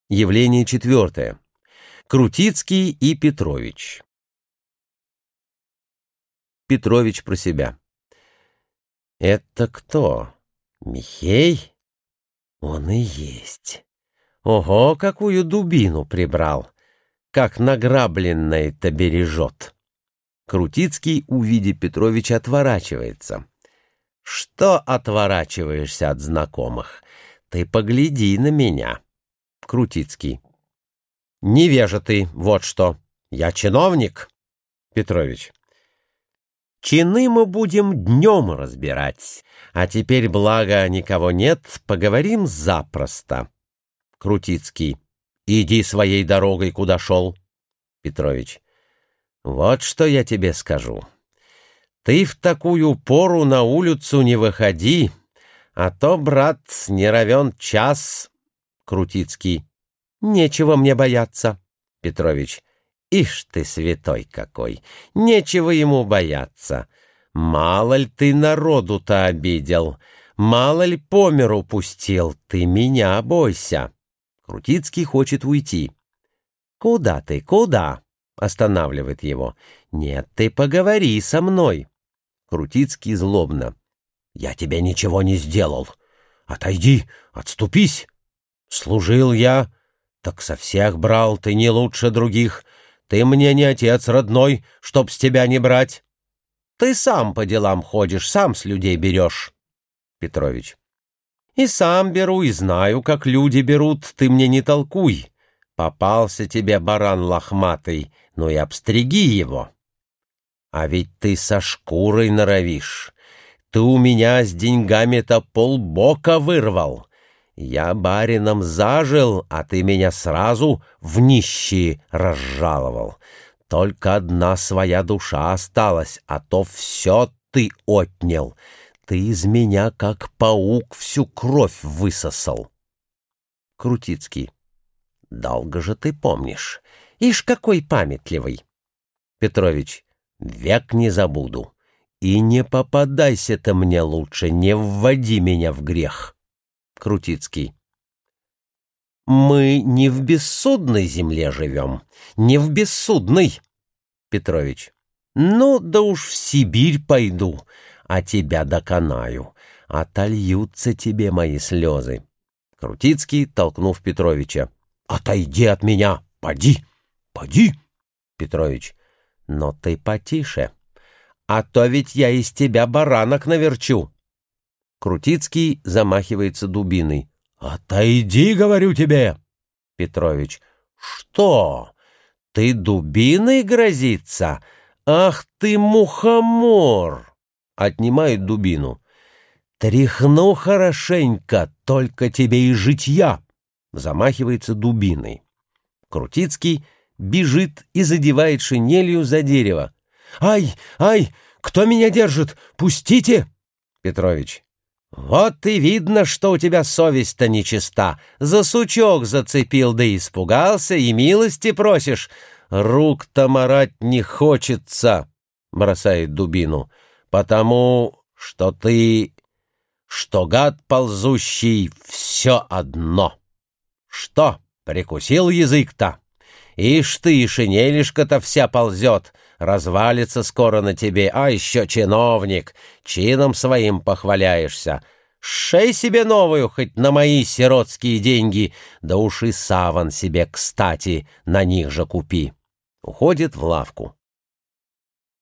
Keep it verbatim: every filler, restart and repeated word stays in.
Явление четвертое. Крутицкий и Петрович. Петрович про себя. Это кто? Михей? Он и есть. Ого, какую дубину прибрал! Как награбленное-то бережет. Крутицкий, увидя Петровича, отворачивается. Что отворачиваешься от знакомых? Ты погляди на меня. Крутицкий. Невежа ты, вот что. Я чиновник. Петрович. Чины мы будем днем разбирать, а теперь, благо, никого нет, поговорим запросто. Крутицкий. Иди своей дорогой, куда шел. Петрович. Вот что я тебе скажу. Ты в такую пору на улицу не выходи, а то, брат, не равен час. Крутицкий. Нечего мне бояться. Петрович. Ишь ты, святой какой! Нечего ему бояться. Мало ли ты народу-то обидел, мало ли по миру пустил, ты меня бойся. Крутицкий хочет уйти. Куда ты, куда? Останавливает его. Нет, ты поговори со мной. Крутицкий злобно. Я тебе ничего не сделал. Отойди, отступись. Служил я, так со всех брал, ты не лучше других. Ты мне не отец родной, чтоб с тебя не брать. Ты сам по делам ходишь, сам с людей берешь. Петрович. И сам беру, и знаю, как люди берут, ты мне не толкуй. Попался тебе баран лохматый, ну и обстриги его. А ведь ты со шкурой норовишь. Ты у меня с деньгами-то полбока вырвал. Я барином зажил, а ты меня сразу в нищие разжаловал. Только одна своя душа осталась, а то все ты отнял. Ты из меня, как паук, всю кровь высосал. Крутицкий. Долго же ты помнишь. Ишь, какой памятливый. Петрович. Век не забуду. И не попадайся ты мне лучше, не вводи меня в грех. Крутицкий. Мы не в бессудной земле живем, не в бессудной. Петрович. Ну, да уж в Сибирь пойду, а тебя доконаю. Отольются тебе мои слезы. Крутицкий, толкнув Петровича. Отойди от меня, поди, поди. Петрович. Но ты потише, а то ведь я из тебя баранок наверчу. Крутицкий замахивается дубиной. «Отойди, говорю тебе!» Петрович. «Что? Ты дубиной грозится? Ах ты, мухомор!» Отнимает дубину. «Тряхну хорошенько, только тебе и житья!» Замахивается дубиной. Крутицкий бежит и задевает шинелью за дерево. «Ай, ай, кто меня держит? Пустите!» Петрович. «Вот и видно, что у тебя совесть-то нечиста. За сучок зацепил, да испугался, и милости просишь. Рук-то марать не хочется», — бросает дубину, «потому что ты, что гад ползущий, все одно. Что, прикусил язык-то? Ишь ты, шинелишка-то вся ползет, развалится скоро на тебе, а еще чиновник, чином своим похваляешься. Шей себе новую, хоть на мои сиротские деньги, да уж и саван себе, кстати, на них же купи». Уходит в лавку.